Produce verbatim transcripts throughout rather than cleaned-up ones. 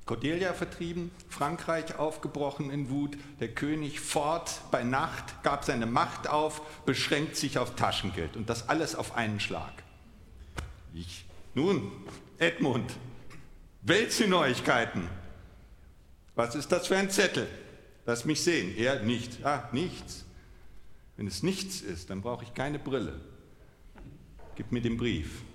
Cordelia vertrieben, Frankreich aufgebrochen in Wut, der König fort bei Nacht, gab seine Macht auf, beschränkt sich auf Taschengeld und das alles auf einen Schlag. Ich, nun, Edmund, welche Neuigkeiten? Was ist das für ein Zettel? Lass mich sehen. Er, nichts. Ah, nichts. Wenn es nichts ist, dann brauche ich keine Brille. Gib mir den Brief.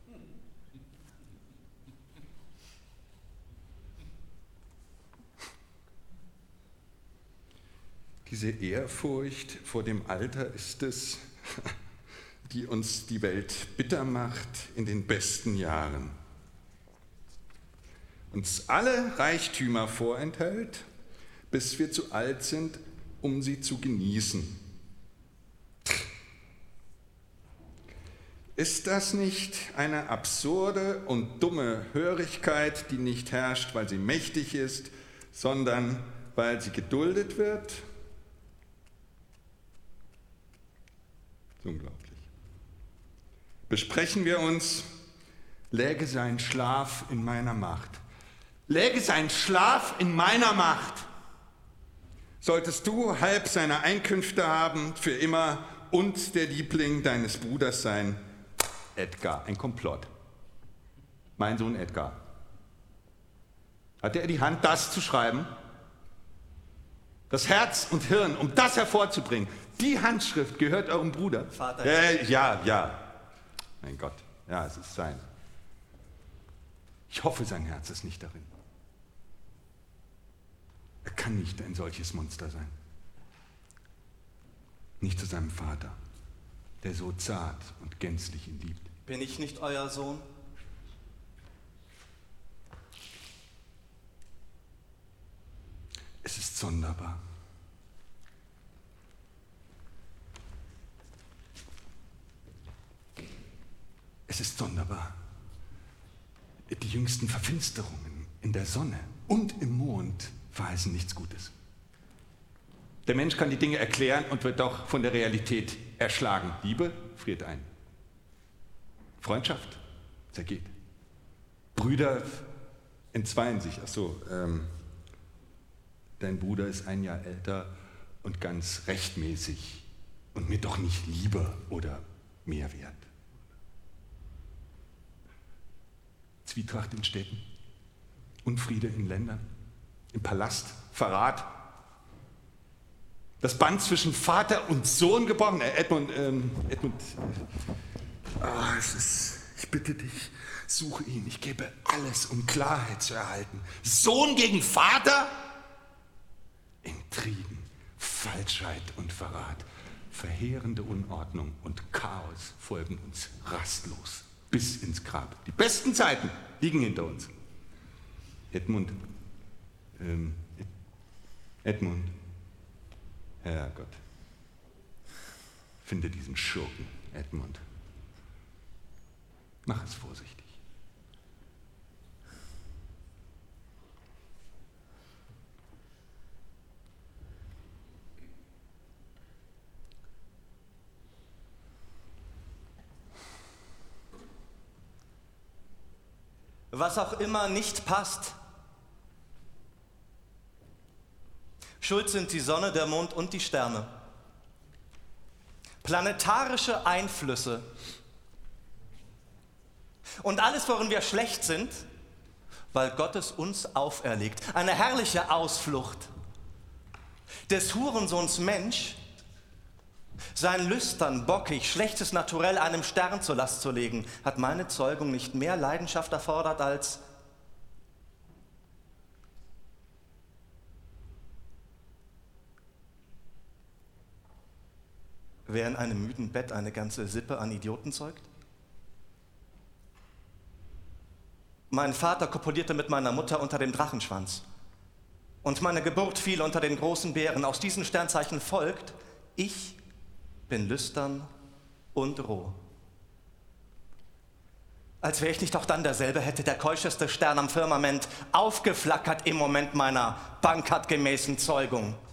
Diese Ehrfurcht vor dem Alter ist es, die uns die Welt bitter macht in den besten Jahren. Uns alle Reichtümer vorenthält, bis wir zu alt sind, um sie zu genießen. Ist das nicht eine absurde und dumme Hörigkeit, die nicht herrscht, weil sie mächtig ist, sondern weil sie geduldet wird? Unglaublich. Besprechen wir uns, läge sein Schlaf in meiner Macht. Läge sein Schlaf in meiner Macht. Solltest du halb seiner Einkünfte haben, für immer, und der Liebling deines Bruders sein. Edgar, ein Komplott. Mein Sohn Edgar. Hatte er die Hand, das zu schreiben? Das Herz und Hirn, um das hervorzubringen. Die Handschrift gehört eurem Bruder. Vater. Äh, ja, ja. Mein Gott, ja, es ist sein. Ich hoffe, sein Herz ist nicht darin. Er kann nicht ein solches Monster sein. Nicht zu seinem Vater, der so zart und gänzlich ihn liebt. Bin ich nicht euer Sohn? Es ist sonderbar. Es ist sonderbar. Die jüngsten Verfinsterungen in der Sonne und im Mond verheißen nichts Gutes. Der Mensch kann die Dinge erklären und wird doch von der Realität erschlagen. Liebe friert ein. Freundschaft zergeht. Brüder entzweien sich. Ach so, ähm, dein Bruder ist ein Jahr älter und ganz rechtmäßig und mir doch nicht lieber oder mehr wert. Zwietracht in Städten, Unfriede in Ländern, im Palast, Verrat. Das Band zwischen Vater und Sohn gebrochen. Äh, Edmund, ähm, Edmund, äh, oh, es ist, ich bitte dich, suche ihn. Ich gebe alles, um Klarheit zu erhalten. Sohn gegen Vater? Intrigen, Falschheit und Verrat, verheerende Unordnung und Chaos folgen uns rastlos bis ins Grab. Die besten Zeiten liegen hinter uns. Edmund, ähm, Edmund, Herrgott, finde diesen Schurken, Edmund. Mach es vorsichtig. Was auch immer nicht passt. Schuld sind die Sonne, der Mond und die Sterne. Planetarische Einflüsse. Und alles, worin wir schlecht sind, weil Gott es uns auferlegt. Eine herrliche Ausflucht des Hurensohns Mensch, sein Lüstern, bockig, schlechtes Naturell einem Stern zur Last zu legen, hat meine Zeugung nicht mehr Leidenschaft erfordert als wer in einem müden Bett eine ganze Sippe an Idioten zeugt? Mein Vater kopulierte mit meiner Mutter unter dem Drachenschwanz. Und meine Geburt fiel unter den großen Bären. Aus diesen Sternzeichen folgt, ich bin lüstern und roh. Als wäre ich nicht auch dann derselbe, hätte der keuscheste Stern am Firmament aufgeflackert im Moment meiner bankhartgemäßen Zeugung.